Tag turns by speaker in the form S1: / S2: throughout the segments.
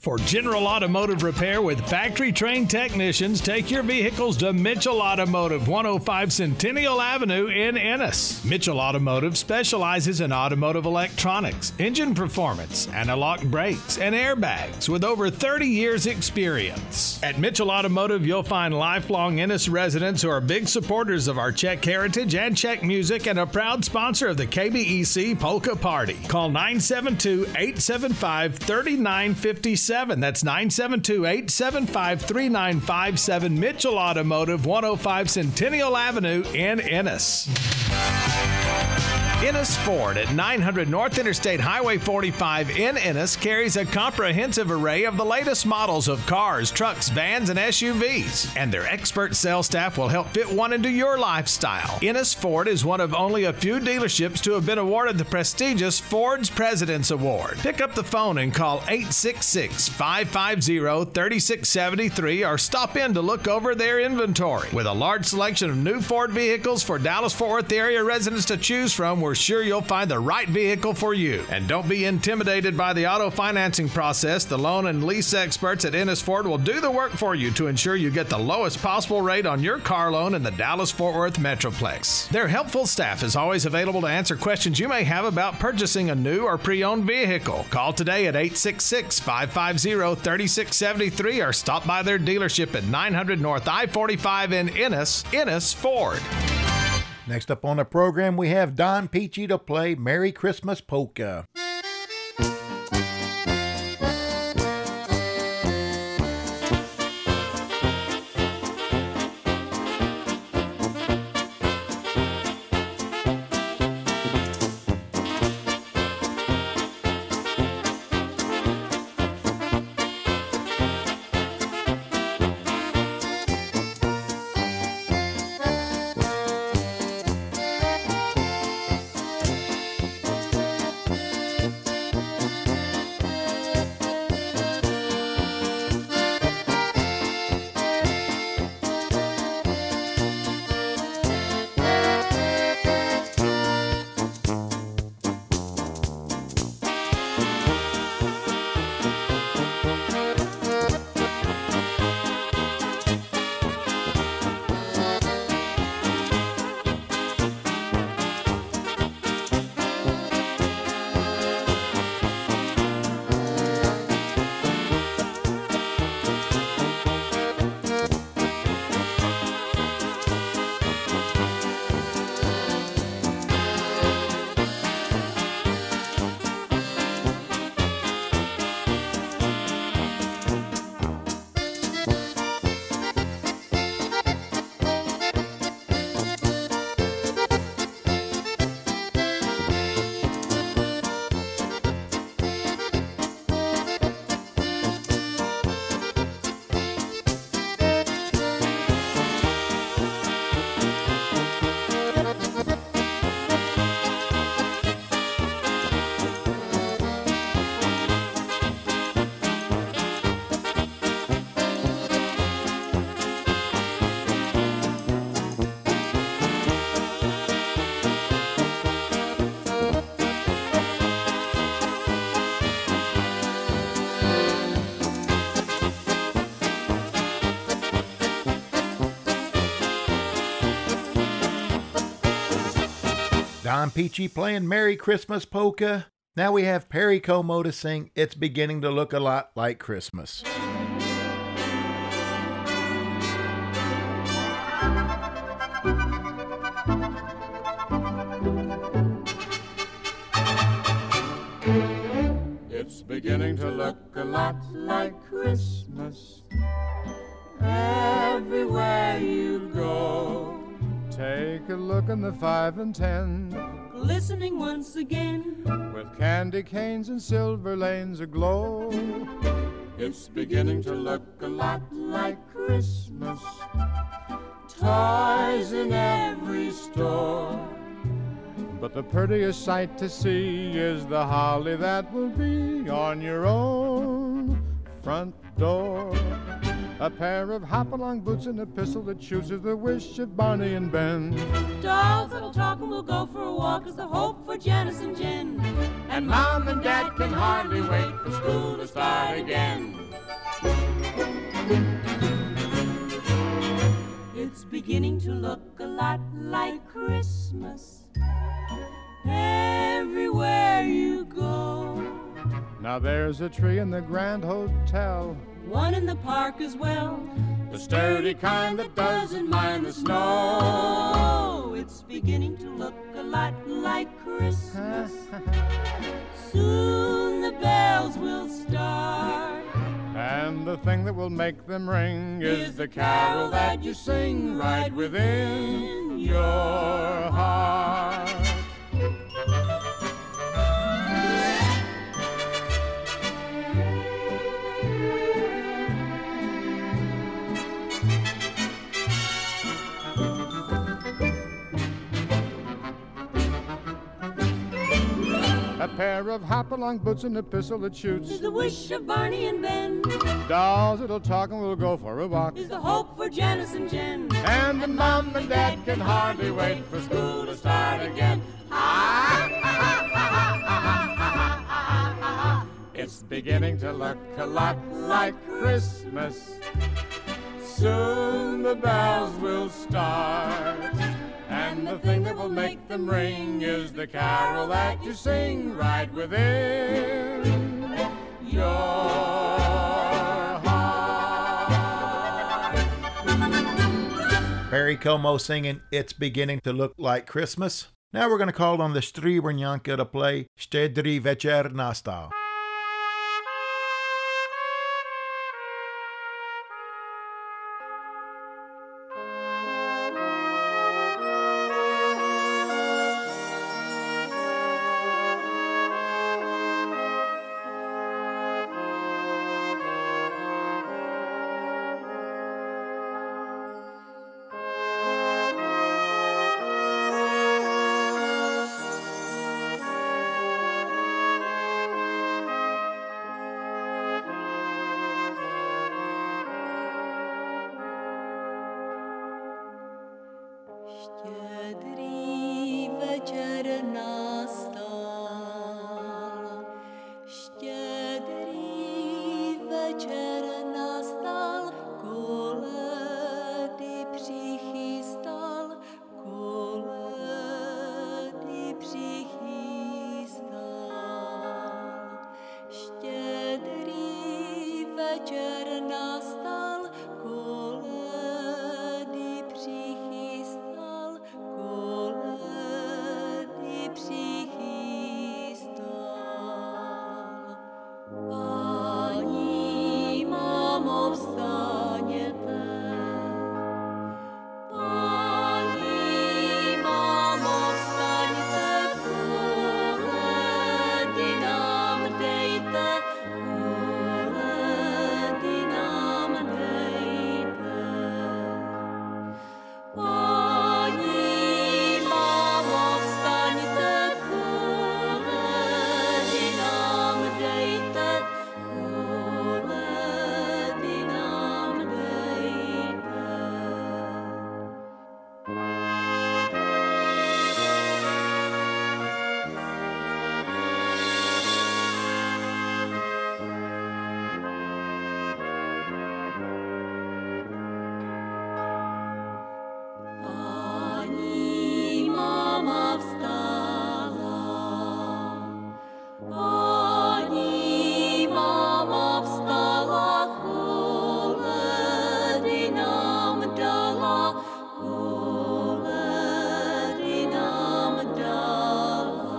S1: For general automotive repair with factory-trained technicians, take your vehicles to Mitchell Automotive, 105 Centennial Avenue in Ennis. Mitchell Automotive specializes in automotive electronics, engine performance, anti-lock brakes, and airbags with over 30 years experience. At Mitchell Automotive, you'll find lifelong Ennis residents who are big supporters of our Czech heritage and Czech music and a proud sponsor of the KBEC Polka Party. Call 972-875-3957. That's 972-875-3957. Mitchell Automotive, 105 Centennial Avenue in Ennis. Ennis Ford at 900 North Interstate Highway 45 in Ennis carries a comprehensive array of the latest models of cars, trucks, vans, and SUVs. And their expert sales staff will help fit one into your lifestyle. Ennis Ford is one of only a few dealerships to have been awarded the prestigious Ford's President's Award. Pick up the phone and call 866-550-3673 or stop in to look over their inventory. With a large selection of new Ford vehicles for Dallas-Fort Worth area residents to choose from, we're sure you'll find the right vehicle for you. And don't be intimidated by the auto financing process. The loan and lease experts at Ennis Ford will do the work for you to ensure you get the lowest possible rate on your car loan in the Dallas-Fort Worth Metroplex. Their helpful staff is always available to answer questions you may have about purchasing a new or pre-owned vehicle. Call today at 866-550-3673 or stop by their dealership at 900 North I-45 in Ennis. Ennis Ford.
S2: Next up on the program, we have Don Peachy to play Merry Christmas Polka. Don Peachy playing Merry Christmas Polka. Now we have Perry Como to sing It's Beginning to Look a Lot Like Christmas.
S3: It's beginning to look a lot like Christmas everywhere you go.
S4: Take a look in the 5 and 10,
S5: glistening once again,
S4: with candy canes and silver lanes aglow.
S3: It's beginning to look a lot like Christmas, toys in every store.
S4: But the prettiest sight to see is the holly that will be on your own front door. A pair of hop-along boots and a pistol that chooses the wish of Barney and Ben.
S5: Dolls that'll talk and we'll go for a walk is the hope for Janice and Jen.
S3: And Mom and Dad can hardly wait for school to start again.
S5: beginning to look a lot like Christmas everywhere you go.
S4: Now there's a tree in the Grand Hotel,
S5: One in the park as well,
S4: the sturdy kind that
S5: doesn't mind the snow. It's beginning to look a lot like Christmas. Soon the bells will start,
S4: and the thing that will make them ring is the carol that you sing right within your heart. A pair of hop-along boots and a pistol that shoots
S5: is the wish of Barney and Ben,
S4: dolls that'll talk and we'll go for a walk,
S5: is the hope for Janice and Jen,
S4: and the mom and dad can hardly wait for school to start again. It's beginning to look a lot like Christmas. Soon the bells will start, and the thing that will make them ring is the carol that you sing right within your heart.
S2: Perry Como singing It's Beginning to Look Like Christmas. Now we're going to call on the Stribrnjanka to play Štedrý večer nastal.
S6: Štědrý večer nastal, štědrý večer nastal, koledy přichystal, koledy přichystal. Štědrý večer nastal, koledy přichystal, koledy přichystal. Paní mámo, vstaněte, paní mámo, vstaňte, koledy nám dejte, koledy nám dejte. Paní mámo, vstaňte, koledy nám dejte, koledy nám dejte. Paní máma vstala, paní máma vstala, koledy nám dala, koledy nám dala.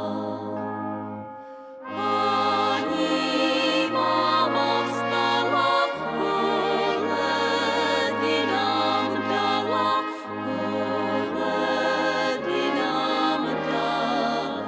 S6: Paní máma vstala, koledy nám dala, koledy nám dala.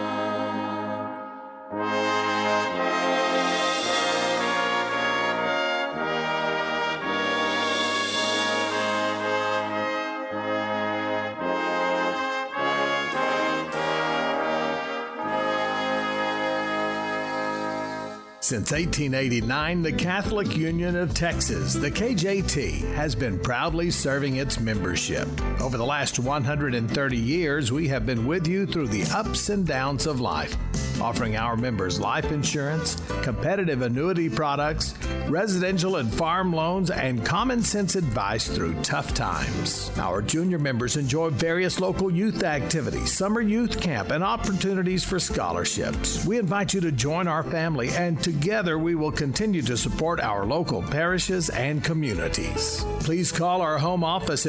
S1: Since 1889, the Catholic Union of Texas, the KJT, has been proudly serving its membership. Over the last 130 years, we have been with you through the ups and downs of life. offering our members life insurance, competitive annuity products, residential and farm loans, and common sense advice through tough times. Our junior members enjoy various local youth activities, summer youth camp, and opportunities for scholarships. We invite you to join our family, and together we will continue to support our local parishes and communities. Please call our home office at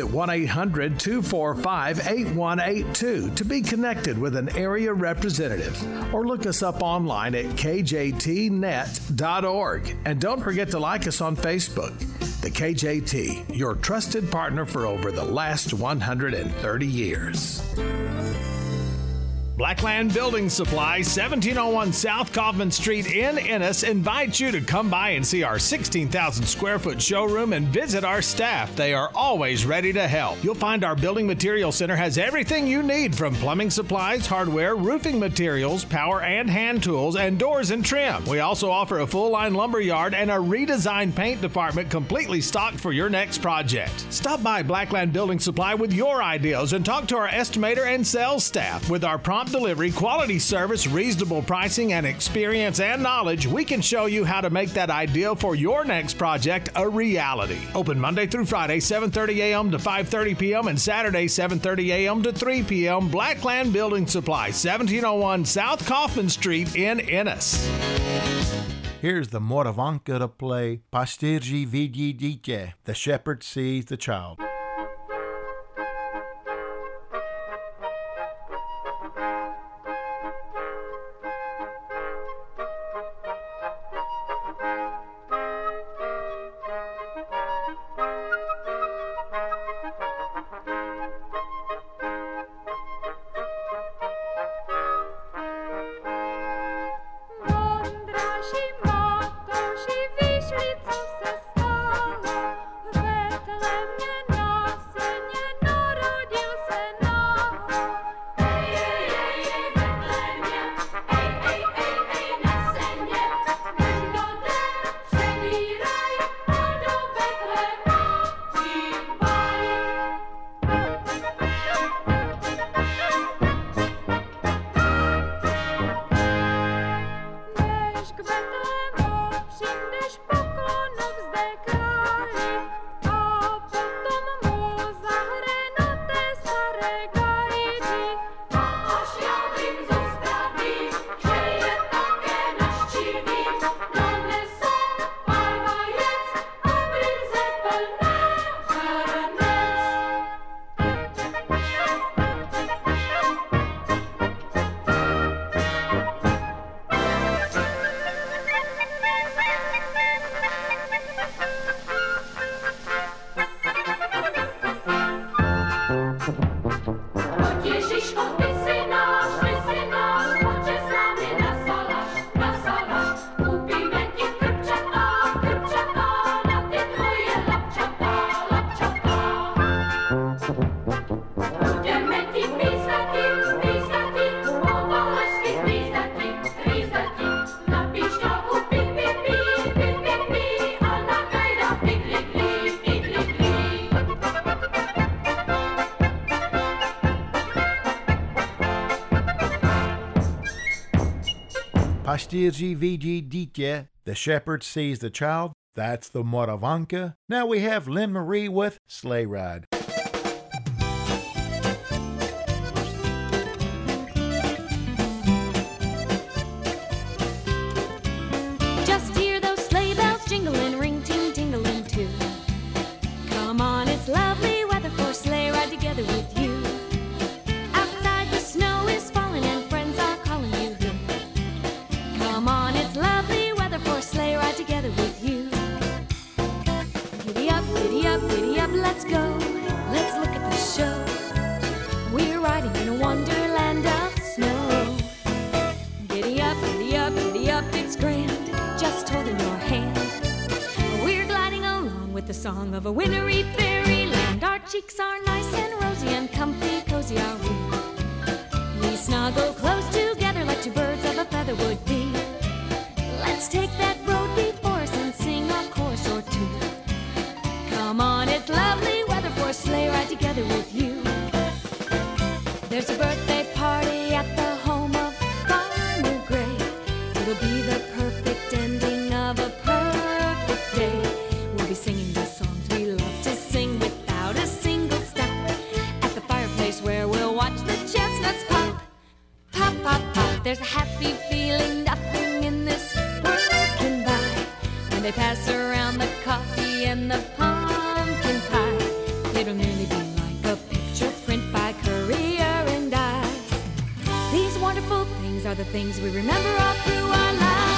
S1: 1-800-245-8182 to be connected with an area representative, or look us up online at kjtnet.org. And don't forget to like us on Facebook. The KJT, your trusted partner for over the last 130 years. Blackland Building Supply, 1701 South Kaufman Street in Ennis, invites you to come by and see our 16,000 square foot showroom and visit our staff. They are always ready to help. You'll find our building material center has everything you need, from plumbing supplies, hardware, roofing materials, power and hand tools, and doors and trim. We also offer a full line lumber yard and a redesigned paint department completely stocked for your next project. Stop by Blackland Building Supply with your ideas and talk to our estimator and sales staff. With our prompt delivery, quality service, reasonable pricing, and experience and knowledge, we can show you how to make that ideal for your next project a reality. Open Monday through Friday, 7:30 a.m. to 5:30 p.m. and Saturday, 7:30 a.m. to 3 p.m. Blackland Building Supply, 1701 South Kaufman Street in Ennis.
S2: Here's the Moravanka to play Pastirji Vidi Dite, The Shepherd Sees the Child. Pastirji Vidi Dite, The Shepherd Sees the Child. That's the Moravanka. Now we have Lynn Marie with Sleigh Ride.
S6: Just hear those sleigh bells jingling, ring ting tingling too. Come on, it's lovely weather for a sleigh ride together with you. Outside the snow is falling and friends are calling you. Come on, it's lovely weather for a sleigh ride together with you. Giddy up, giddy up, giddy up, let's go. Let's look at the show. We're riding in a wonderland of snow. Giddy up, giddy up, giddy up, it's grand, just holding your hand. We're gliding along with the song of a wintry fairyland. Our cheeks are nice and rosy and comfy, cozy are we. We snuggle close together like two birds of a feather would be. Let's take that road before us and sing a chorus or two. Come on, it's lovely weather for a sleigh ride together with you. There's a birthday party at the home of Farmer Gray. There's a happy feeling nothing in this world can buy when they pass around the coffee and the pumpkin pie. It'll nearly be like a picture print by Currier and Ives. These wonderful things are the things we remember all through our lives.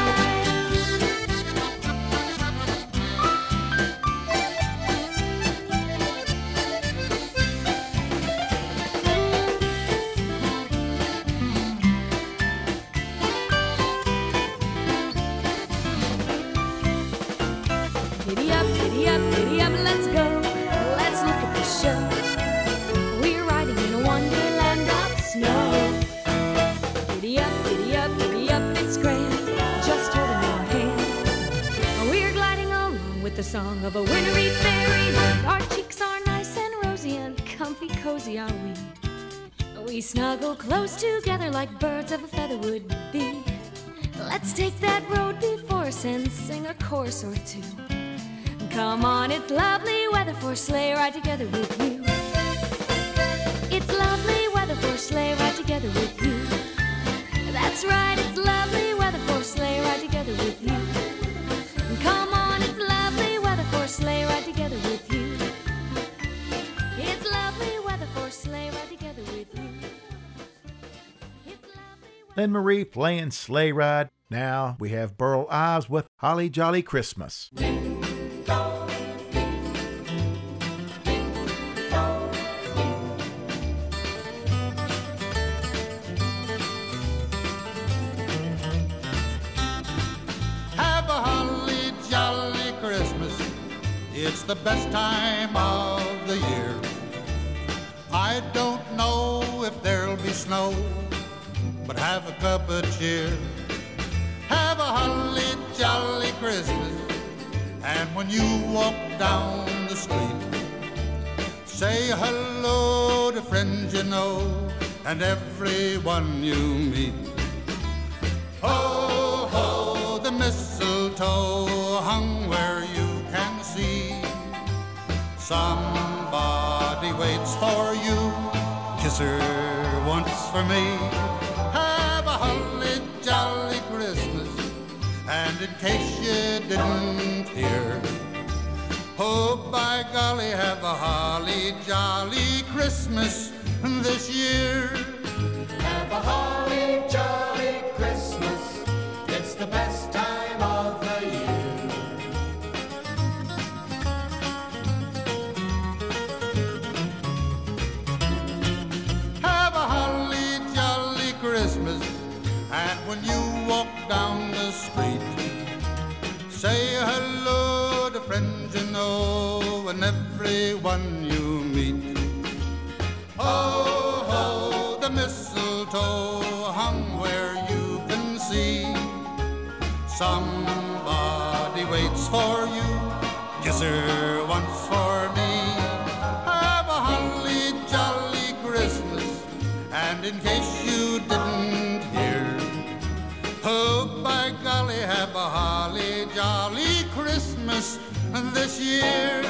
S6: Giddy up, let's go. Let's look at the show. We're riding in a wonderland of snow. Giddy up, it's grand. Just holding your hand. We're gliding along with the song of a wintry fairy. Our cheeks are nice and rosy and comfy cozy are we. We snuggle close together like birds of a feather would be. Let's take that road before us and sing a chorus or two. Come on, it's lovely weather for a sleigh ride together with you. It's lovely weather for a sleigh ride together with you. That's right, it's lovely weather for a sleigh ride together with you. Come on, it's lovely weather for a sleigh ride together with you. It's lovely weather for a sleigh ride together with you.
S2: Lynn Marie playing Sleigh Ride. Now we have Burl Ives with Holly Jolly Christmas.
S7: It's the best time of the year. I don't know if there'll be snow, but have a cup of cheer. Have a holly jolly Christmas, and when you walk down the street, say hello to friends you know and everyone you meet. Ho, ho, the mistletoe hung where you can see. Somebody waits for you, kiss her once for me. Have a holly jolly Christmas, and in case you didn't hear, oh by golly, have a holly jolly Christmas this year.
S3: Have a holly jolly Christmas, it's the best time of the year.
S7: And when you walk down the street, say hello to friends you know and everyone you meet. Ho, ho, the mistletoe hung where you can see. Somebody waits for you, kiss her once for me. Have a holly jolly Christmas, and in case you didn't hear, oh, by golly, have a holly jolly Christmas this year.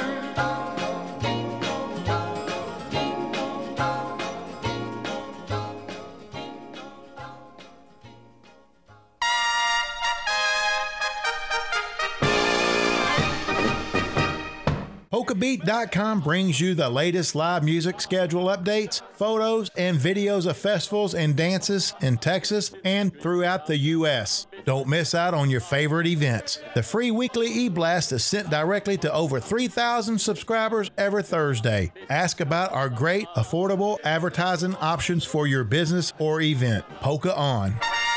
S2: PolkaBeat.com brings you the latest live music schedule updates, photos, and videos of festivals and dances in Texas and throughout the U.S. Don't miss out on your favorite events. The free weekly e-blast is sent directly to over 3,000 subscribers every Thursday. Ask about our great, affordable advertising options for your business or event. Polka On.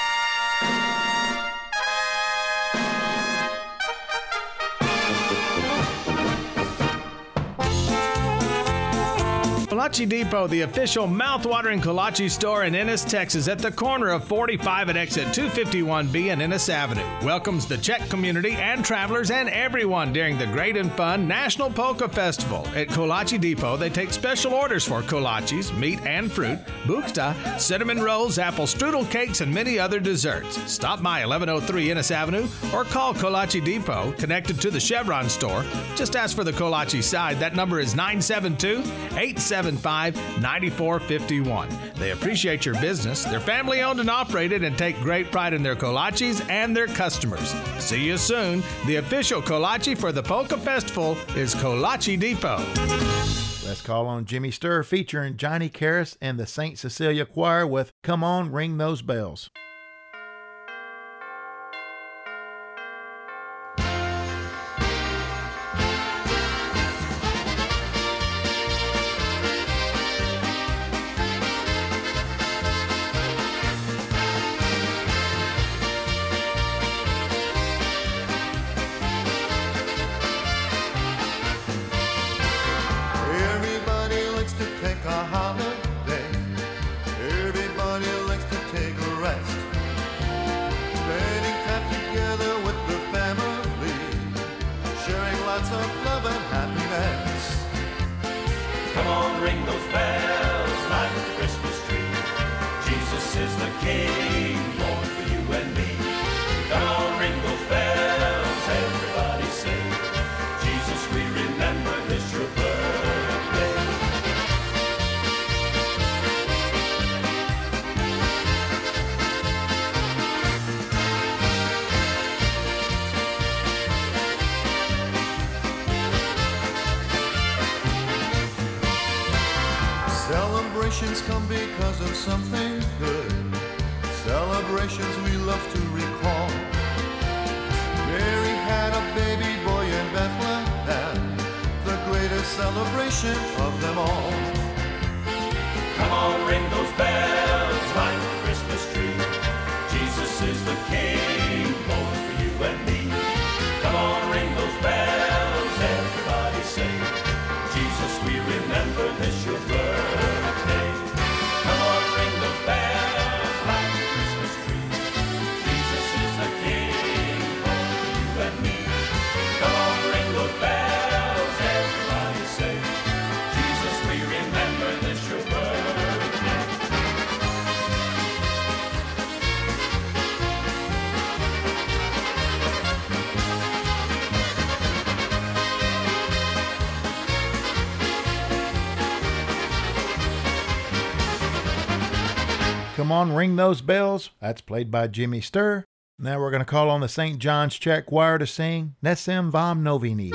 S1: Kolache Depot, the official mouth-watering kolache store in Ennis, Texas, at the corner of 45 and exit 251B and Ennis Avenue, welcomes the Czech community and travelers and everyone during the great and fun National Polka Festival. At Kolache Depot, they take special orders for kolaches, meat and fruit, buchta, cinnamon rolls, apple strudel cakes, and many other desserts. Stop by 1103 Ennis Avenue or call Kolache Depot, connected to the Chevron store. Just ask for the kolache side. That number is 972-877 875-9451. They appreciate your business. They're family owned and operated and take great pride in their kolaches and their customers. See you soon. The official kolache for the Polka Festival is Kolache Depot.
S2: Let's call on Jimmy Sturr featuring Johnny Karras and the St. Cecilia Choir with Come On, Ring Those Bells.
S7: Everybody likes to take a holiday. Everybody likes to take a rest. Spending time together with the family, sharing lots of love and happiness.
S8: Come on, ring those bells, light the Christmas tree. Jesus is the King, born for you and me. Come on, ring those bells, everybody sing. Jesus, we remember this your birthday.
S7: Celebrations come because of something good. Celebrations we love to recall. Mary had a baby boy in Bethlehem, the greatest celebration of them all.
S8: Come on, ring those bells, light the Christmas tree. Jesus is the King, born for you and me. Come on, ring those bells, everybody sing. Jesus, we remember this your birthday. Come on, ring those bells, light the Christmas tree. Jesus is the King, born for you and me. Come on, ring those bells, everybody sing. Jesus, we remember this your birthday.
S2: Come On, Ring Those Bells. That's played by Jimmy Sturr. Now we're going to call on the St. John's Czech Choir to sing Nesem vám noviny.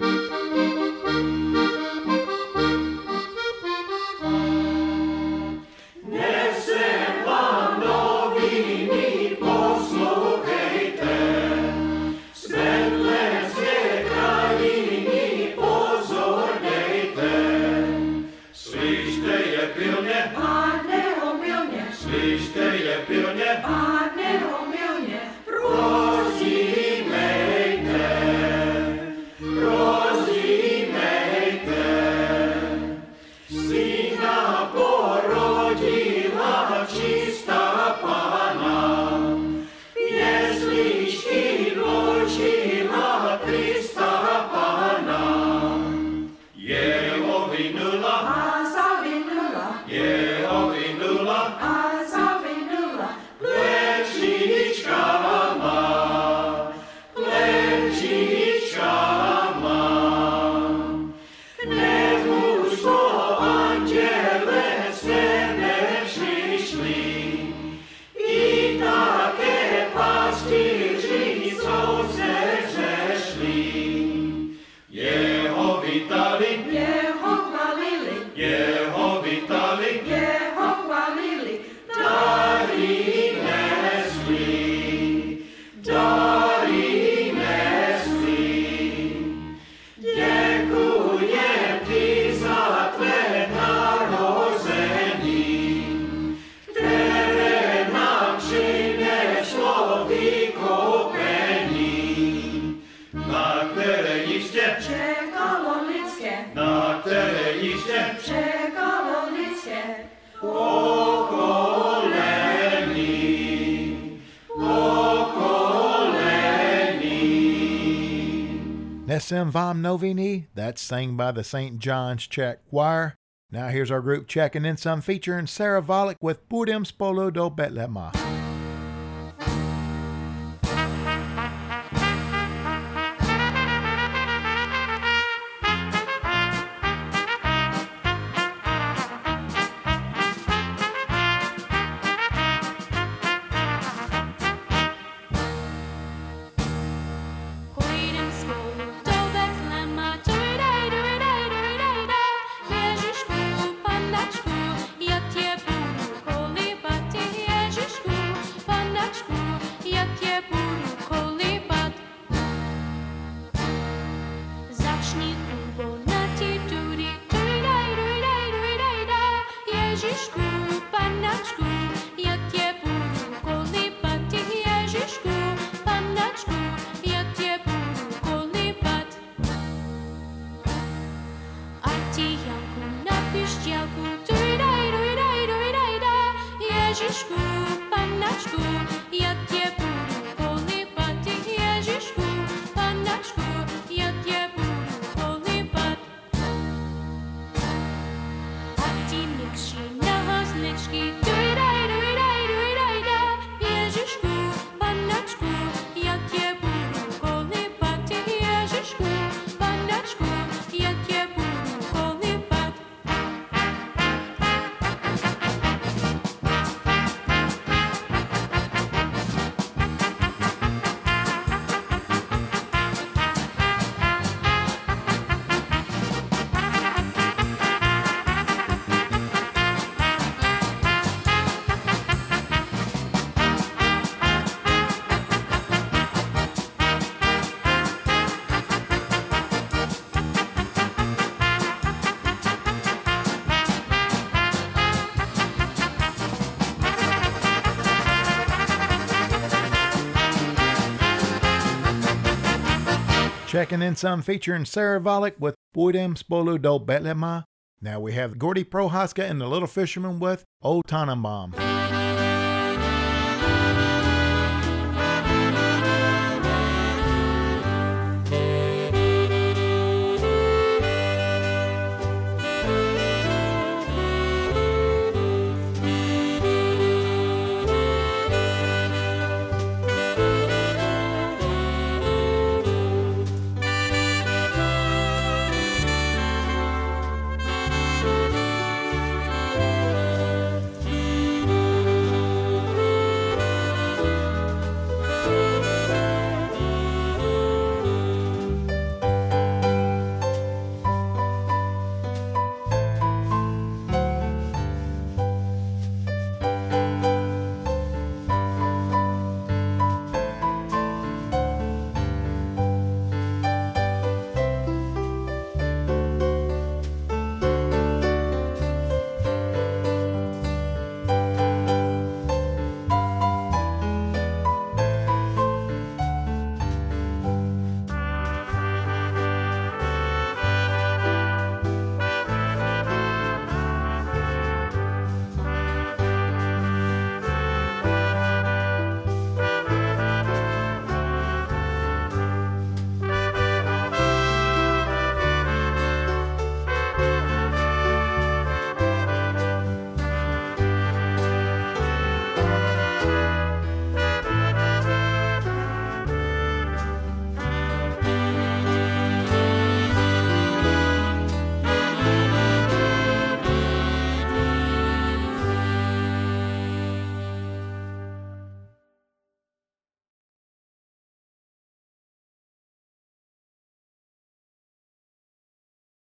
S2: Nesem vám noviny, that's sang by the St. John's Czech Choir. Now here's our group checking in some featuring Sarah Volek with Budem spolu do Betlema.
S6: Grzeszniku, bo na ci turi, turi daj, da. Ježišku, Pannačku, jak tě budu kolipat. Ježišku, Pannačku, jak tě budu kolipat. A ti Janku na pišťalku, turi daj, da. Ježišku, Pannačku, jak tě budu kolipat. Ježišku, Pannačku, jak tě budu kolipat. A ti mikši na hozličky, turi daj, da. Ježišku, Pannačku, jak tě budu kolipat. Ježišku, Pannačku, jak tě budu kolipat.
S2: Checking in some featuring Sarah Volek with Půjdem spolu do Betlema. Now we have Gordy Prohaska and the Little Fisherman with Old Tannenbaum.